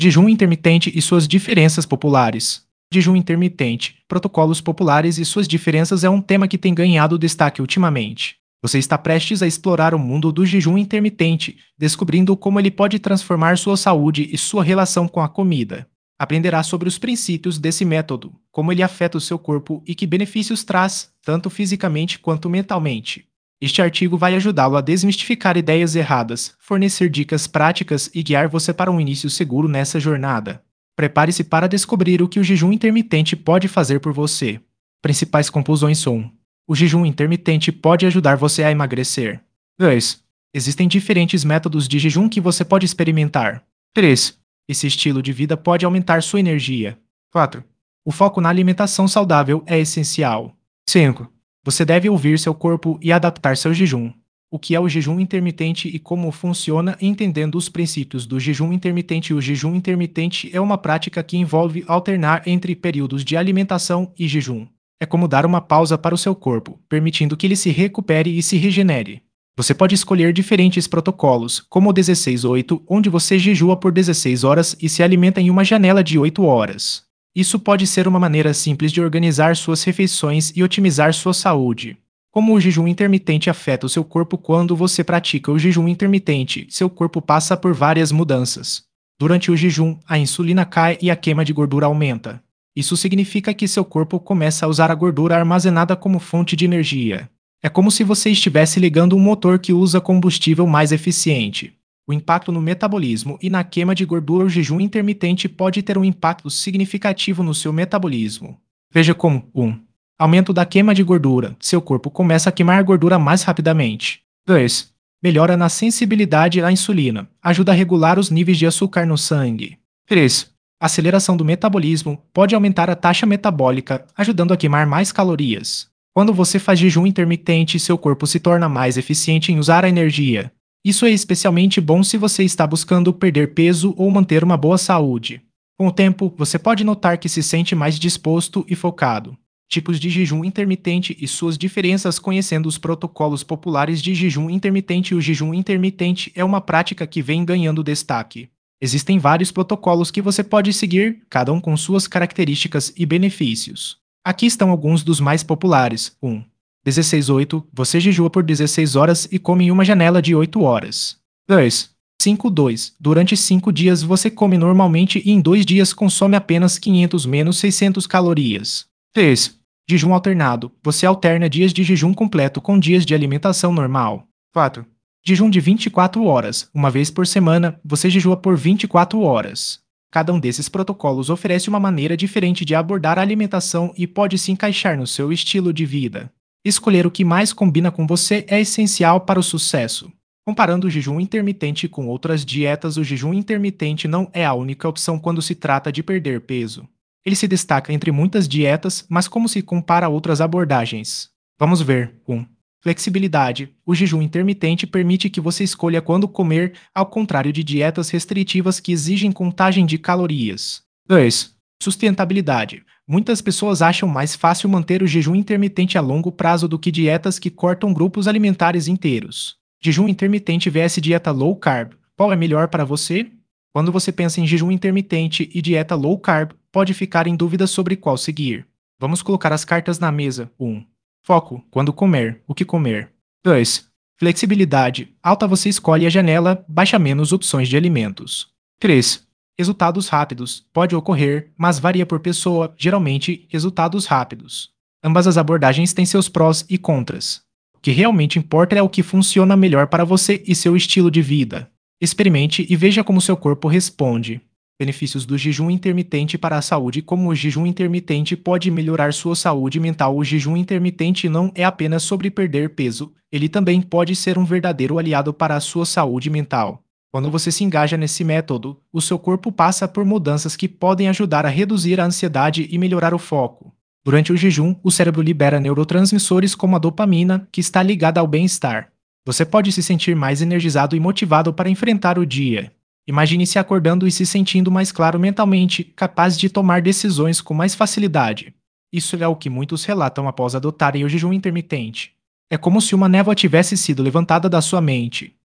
Jejum intermitente e suas diferenças populares. Jejum intermitente, protocolos populares e suas diferenças é um tema que tem ganhado destaque ultimamente. Você está prestes a explorar o mundo do jejum intermitente, descobrindo como ele pode transformar sua saúde e sua relação com a comida. Aprenderá sobre os princípios desse método, como ele afeta o seu corpo e que benefícios traz, tanto fisicamente quanto mentalmente. Este artigo vai ajudá-lo a desmistificar ideias erradas, fornecer dicas práticas e guiar você para um início seguro nessa jornada. Prepare-se para descobrir o que o jejum intermitente pode fazer por você. Principais conclusões são: o jejum intermitente pode ajudar você a emagrecer. 2. Existem diferentes métodos de jejum que você pode experimentar. 3. Esse estilo de vida pode aumentar sua energia. 4. O foco na alimentação saudável é essencial. 5. Você deve ouvir seu corpo e adaptar seu jejum. O que é o jejum intermitente e como funciona, entendendo os princípios do jejum intermitente. O jejum intermitente é uma prática que envolve alternar entre períodos de alimentação e jejum. É como dar uma pausa para o seu corpo, permitindo que ele se recupere e se regenere. Você pode escolher diferentes protocolos, como o 16-8, onde você jejua por 16 horas e se alimenta em uma janela de 8 horas. Isso pode ser uma maneira simples de organizar suas refeições e otimizar sua saúde. Como o jejum intermitente afeta o seu corpo quando você pratica o jejum intermitente, seu corpo passa por várias mudanças. Durante o jejum, a insulina cai e a queima de gordura aumenta. Isso significa que seu corpo começa a usar a gordura armazenada como fonte de energia. É como se você estivesse ligando um motor que usa combustível mais eficiente. O impacto no metabolismo e na queima de gordura. O jejum intermitente pode ter um impacto significativo no seu metabolismo. Veja como 1. Aumento da queima de gordura. Seu corpo começa a queimar gordura mais rapidamente. 2. Melhora na sensibilidade à insulina. Ajuda a regular os níveis de açúcar no sangue. 3. Aceleração do metabolismo. Pode aumentar a taxa metabólica, ajudando a queimar mais calorias. Quando você faz jejum intermitente, seu corpo se torna mais eficiente em usar a energia. Isso é especialmente bom se você está buscando perder peso ou manter uma boa saúde. Com o tempo, você pode notar que se sente mais disposto e focado. Tipos de jejum intermitente e suas diferenças. Conhecendo os protocolos populares de jejum intermitente. O jejum intermitente é uma prática que vem ganhando destaque. Existem vários protocolos que você pode seguir, cada um com suas características e benefícios. Aqui estão alguns dos mais populares. 1. 16-8. Você jejua por 16 horas e come em uma janela de 8 horas. 2. 5-2. Durante 5 dias você come normalmente e em 2 dias consome apenas 500 menos 600 calorias. 3. Jejum alternado. Você alterna dias de jejum completo com dias de alimentação normal. 4. Jejum de 24 horas. Uma vez por semana, você jejua por 24 horas. Cada um desses protocolos oferece uma maneira diferente de abordar a alimentação e pode se encaixar no seu estilo de vida. Escolher o que mais combina com você é essencial para o sucesso. Comparando o jejum intermitente com outras dietas, o jejum intermitente não é a única opção quando se trata de perder peso. Ele se destaca entre muitas dietas, mas como se compara a outras abordagens? Vamos ver. 1. Flexibilidade. O jejum intermitente permite que você escolha quando comer, ao contrário de dietas restritivas que exigem contagem de calorias. 2. Sustentabilidade. Muitas pessoas acham mais fácil manter o jejum intermitente a longo prazo do que dietas que cortam grupos alimentares inteiros. Jejum intermitente vs dieta low carb. Qual é melhor para você? Quando você pensa em jejum intermitente e dieta low carb, pode ficar em dúvida sobre qual seguir. Vamos colocar as cartas na mesa. 1. Foco. Quando comer. O que comer. 2. Flexibilidade. Alta. Você escolhe a janela, baixa menos opções de alimentos. 3. Resultados rápidos. Pode ocorrer, mas varia por pessoa, geralmente, resultados rápidos. Ambas as abordagens têm seus prós e contras. O que realmente importa é o que funciona melhor para você e seu estilo de vida. Experimente e veja como seu corpo responde. Benefícios do jejum intermitente para a saúde. Como o jejum intermitente pode melhorar sua saúde mental. O jejum intermitente não é apenas sobre perder peso, ele também pode ser um verdadeiro aliado para a sua saúde mental. Quando você se engaja nesse método, o seu corpo passa por mudanças que podem ajudar a reduzir a ansiedade e melhorar o foco. Durante o jejum, o cérebro libera neurotransmissores como a dopamina, que está ligada ao bem-estar. Você pode se sentir mais energizado e motivado para enfrentar o dia. Imagine se acordando e se sentindo mais claro mentalmente, capaz de tomar decisões com mais facilidade. Isso é o que muitos relatam após adotarem o jejum intermitente. É como se uma névoa tivesse sido levantada da sua mente.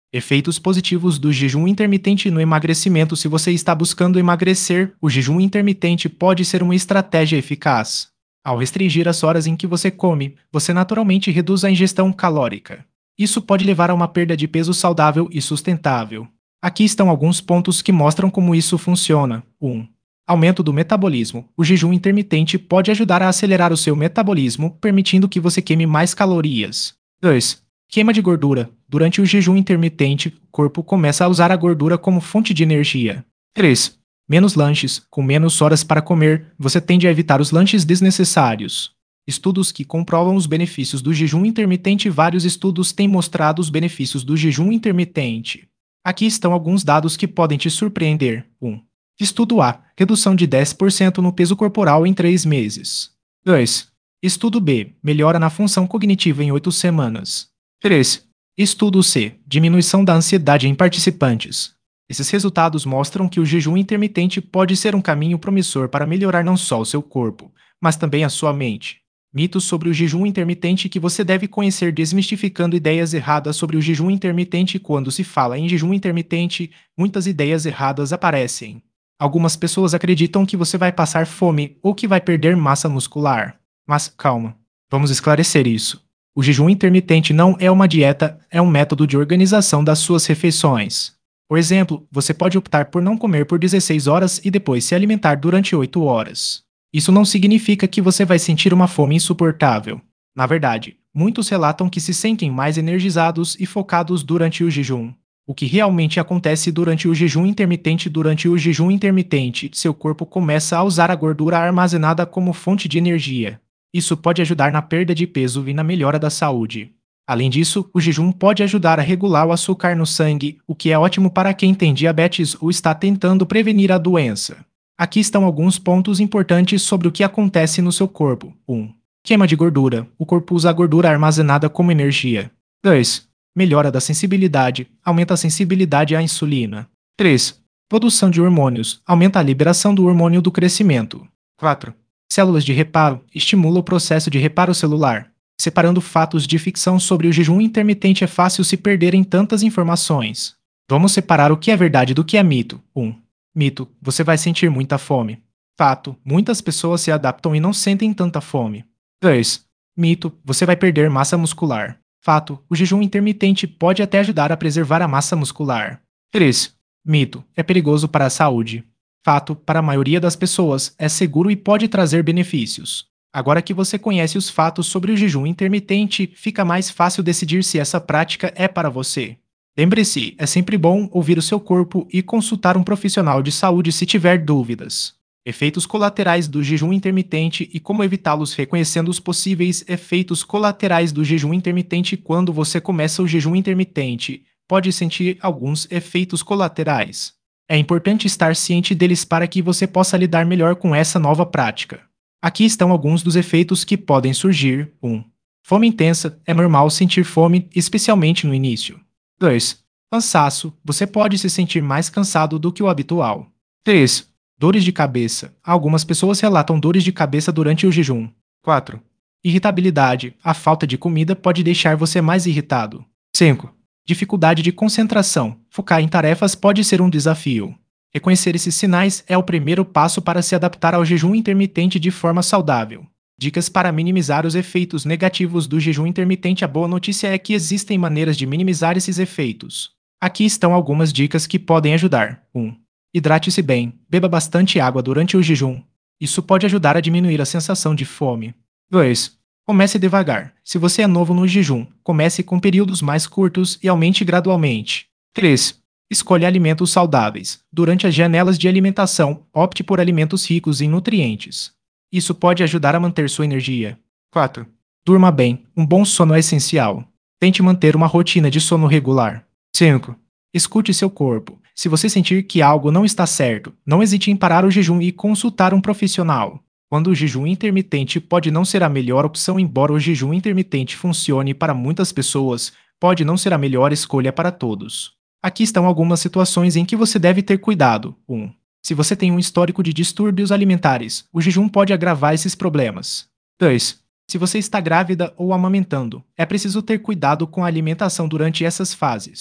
Efeitos positivos do jejum intermitente no emagrecimento. Se você está buscando emagrecer, o jejum intermitente pode ser uma estratégia eficaz. Ao restringir as horas em que você come, você naturalmente reduz a ingestão calórica. Isso pode levar a uma perda de peso saudável e sustentável. Aqui estão alguns pontos que mostram como isso funciona. 1. Aumento do metabolismo. O jejum intermitente pode ajudar a acelerar o seu metabolismo, permitindo que você queime mais calorias. 2. Queima de gordura. Durante o jejum intermitente, o corpo começa a usar a gordura como fonte de energia. 3. Menos lanches. Com menos horas para comer, você tende a evitar os lanches desnecessários. Estudos que comprovam os benefícios do jejum intermitente. Vários estudos têm mostrado os benefícios do jejum intermitente. Aqui estão alguns dados que podem te surpreender. 1. Estudo A. Redução de 10% no peso corporal em 3 meses. 2. Estudo B. Melhora na função cognitiva em 8 semanas. 3. Estudo C. Diminuição da ansiedade em participantes. Esses resultados mostram que o jejum intermitente pode ser um caminho promissor para melhorar não só o seu corpo, mas também a sua mente. Mitos sobre o jejum intermitente que você deve conhecer. Desmistificando ideias erradas sobre o jejum intermitente. Quando se fala em jejum intermitente, muitas ideias erradas aparecem. Algumas pessoas acreditam que você vai passar fome ou que vai perder massa muscular. Mas calma, vamos esclarecer isso. O jejum intermitente não é uma dieta, é um método de organização das suas refeições. Por exemplo, você pode optar por não comer por 16 horas e depois se alimentar durante 8 horas. Isso não significa que você vai sentir uma fome insuportável. Na verdade, muitos relatam que se sentem mais energizados e focados durante o jejum. O que realmente acontece durante o jejum intermitente? Durante o jejum intermitente, seu corpo começa a usar a gordura armazenada como fonte de energia. Isso pode ajudar na perda de peso e na melhora da saúde. Além disso, o jejum pode ajudar a regular o açúcar no sangue, o que é ótimo para quem tem diabetes ou está tentando prevenir a doença. Aqui estão alguns pontos importantes sobre o que acontece no seu corpo. 1. Queima de gordura. O corpo usa a gordura armazenada como energia. 2. Melhora da sensibilidade. Aumenta a sensibilidade à insulina. 3. Produção de hormônios. Aumenta a liberação do hormônio do crescimento. 4. Células de reparo. Estimula o processo de reparo celular. Separando fatos de ficção sobre o jejum intermitente. É fácil se perder em tantas informações. Vamos separar o que é verdade do que é mito. 1. Mito. Você vai sentir muita fome. Fato. Muitas pessoas se adaptam e não sentem tanta fome. 2. Mito. Você vai perder massa muscular. Fato. O jejum intermitente pode até ajudar a preservar a massa muscular. 3. Mito. É perigoso para a saúde. Fato. Para a maioria das pessoas, é seguro e pode trazer benefícios. Agora que você conhece os fatos sobre o jejum intermitente, fica mais fácil decidir se essa prática é para você. Lembre-se, é sempre bom ouvir o seu corpo e consultar um profissional de saúde se tiver dúvidas. Efeitos colaterais do jejum intermitente e como evitá-los. Reconhecendo os possíveis efeitos colaterais do jejum intermitente. Quando você começa o jejum intermitente, pode sentir alguns efeitos colaterais. É importante estar ciente deles para que você possa lidar melhor com essa nova prática. Aqui estão alguns dos efeitos que podem surgir. 1. Fome intensa. É normal sentir fome, especialmente no início. 2. Cansaço. Você pode se sentir mais cansado do que o habitual. 3. Dores de cabeça. Algumas pessoas relatam dores de cabeça durante o jejum. 4. Irritabilidade. A falta de comida pode deixar você mais irritado. 5. Dificuldade de concentração. Focar em tarefas pode ser um desafio. Reconhecer esses sinais é o primeiro passo para se adaptar ao jejum intermitente de forma saudável. Dicas para minimizar os efeitos negativos do jejum intermitente. A boa notícia é que existem maneiras de minimizar esses efeitos. Aqui estão algumas dicas que podem ajudar. 1. Hidrate-se bem. Beba bastante água durante o jejum. Isso pode ajudar a diminuir a sensação de fome. 2. Comece devagar. Se você é novo no jejum, comece com períodos mais curtos e aumente gradualmente. 3. Escolha alimentos saudáveis. Durante as janelas de alimentação, opte por alimentos ricos em nutrientes. Isso pode ajudar a manter sua energia. 4. Durma bem. Um bom sono é essencial. Tente manter uma rotina de sono regular. 5. Escute seu corpo. Se você sentir que algo não está certo, não hesite em parar o jejum e consultar um profissional. Quando o jejum intermitente pode não ser a melhor opção. Embora o jejum intermitente funcione para muitas pessoas, pode não ser a melhor escolha para todos. Aqui estão algumas situações em que você deve ter cuidado. 1. Se você tem um histórico de distúrbios alimentares, o jejum pode agravar esses problemas. 2. Se você está grávida ou amamentando, é preciso ter cuidado com a alimentação durante essas fases.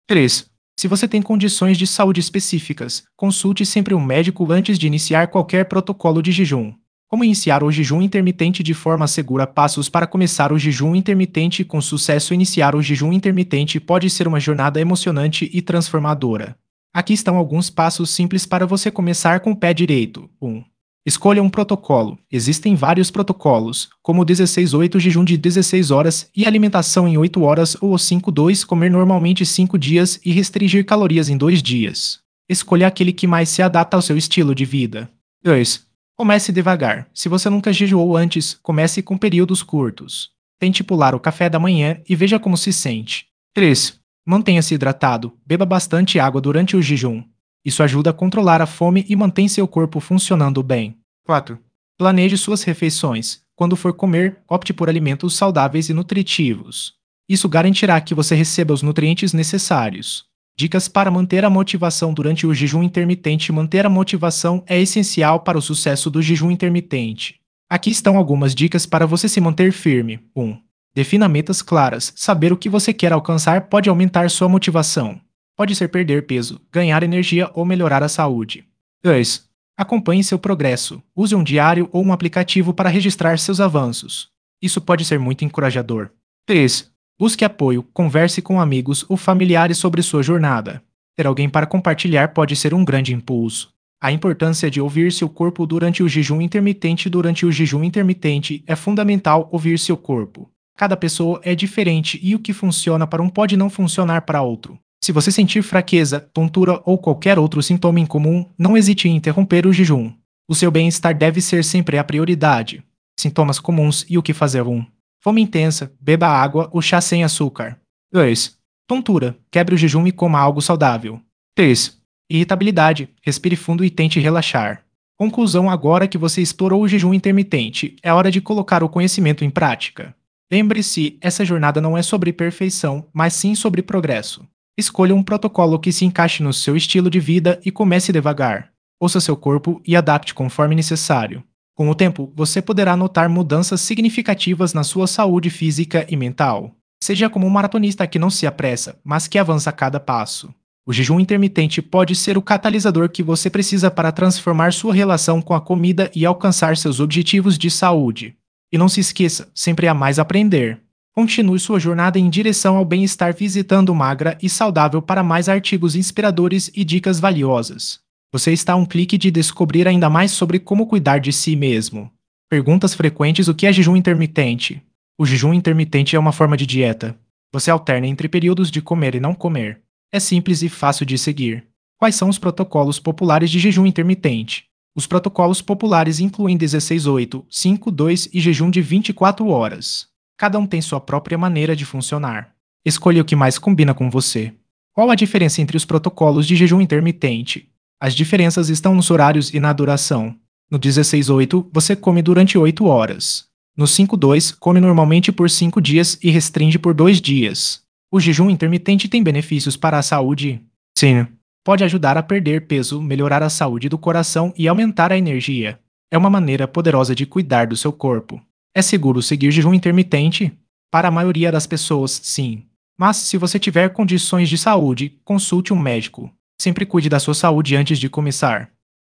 3. Se você tem condições de saúde específicas, consulte sempre um médico antes de iniciar qualquer protocolo de jejum. Como iniciar o jejum intermitente de forma segura? Passos para começar o jejum intermitente com sucesso. Iniciar o jejum intermitente pode ser uma jornada emocionante e transformadora. Aqui estão alguns passos simples para você começar com o pé direito. 1. Escolha um protocolo. Existem vários protocolos, como o 16-8 jejum de 16 horas e alimentação em 8 horas ou o 5-2 comer normalmente 5 dias e restringir calorias em 2 dias. Escolha aquele que mais se adapta ao seu estilo de vida. 2. Comece devagar. Se você nunca jejuou antes, comece com períodos curtos. Tente pular o café da manhã e veja como se sente. 3. Mantenha-se hidratado. Beba bastante água durante o jejum. Isso ajuda a controlar a fome e mantém seu corpo funcionando bem. 4. Planeje suas refeições. Quando for comer, opte por alimentos saudáveis e nutritivos. Isso garantirá que você receba os nutrientes necessários. Dicas para manter a motivação durante o jejum intermitente. Manter a motivação é essencial para o sucesso do jejum intermitente. Aqui estão algumas dicas para você se manter firme. 1. Defina metas claras. Saber o que você quer alcançar pode aumentar sua motivação. Pode ser perder peso, ganhar energia ou melhorar a saúde. 2. Acompanhe seu progresso. Use um diário ou um aplicativo para registrar seus avanços. Isso pode ser muito encorajador. 3. Busque apoio, converse com amigos ou familiares sobre sua jornada. Ter alguém para compartilhar pode ser um grande impulso. A importância de ouvir seu corpo durante o jejum intermitente. Durante o jejum intermitente, é fundamental ouvir seu corpo. Cada pessoa é diferente e o que funciona para um pode não funcionar para outro. Se você sentir fraqueza, tontura ou qualquer outro sintoma incomum, não hesite em interromper o jejum. O seu bem-estar deve ser sempre a prioridade. Sintomas comuns e o que fazer. 1. Fome intensa, beba água ou chá sem açúcar. 2. Tontura, quebre o jejum e coma algo saudável. 3. Irritabilidade, respire fundo e tente relaxar. Conclusão: agora que você explorou o jejum intermitente, é hora de colocar o conhecimento em prática. Lembre-se, essa jornada não é sobre perfeição, mas sim sobre progresso. Escolha um protocolo que se encaixe no seu estilo de vida e comece devagar. Ouça seu corpo e adapte conforme necessário. Com o tempo, você poderá notar mudanças significativas na sua saúde física e mental. Seja como um maratonista que não se apressa, mas que avança a cada passo. O jejum intermitente pode ser o catalisador que você precisa para transformar sua relação com a comida e alcançar seus objetivos de saúde. E não se esqueça, sempre há mais a aprender. Continue sua jornada em direção ao bem-estar visitando Magra e Saudável para mais artigos inspiradores e dicas valiosas. Você está a um clique de descobrir ainda mais sobre como cuidar de si mesmo. Perguntas frequentes: o que é jejum intermitente? O jejum intermitente é uma forma de dieta. Você alterna entre períodos de comer e não comer. É simples e fácil de seguir. Quais são os protocolos populares de jejum intermitente? Os protocolos populares incluem 16-8, 5-2 e jejum de 24 horas. Cada um tem sua própria maneira de funcionar. Escolha o que mais combina com você. Qual a diferença entre os protocolos de jejum intermitente? As diferenças estão nos horários e na duração. No 16-8, você come durante 8 horas. No 5-2, come normalmente por 5 dias e restringe por 2 dias. O jejum intermitente tem benefícios para a saúde? Sim. Pode ajudar a perder peso, melhorar a saúde do coração e aumentar a energia. É uma maneira poderosa de cuidar do seu corpo. É seguro seguir jejum intermitente? Para a maioria das pessoas, sim. Mas se você tiver condições de saúde, consulte um médico. Sempre cuide da sua saúde antes de começar.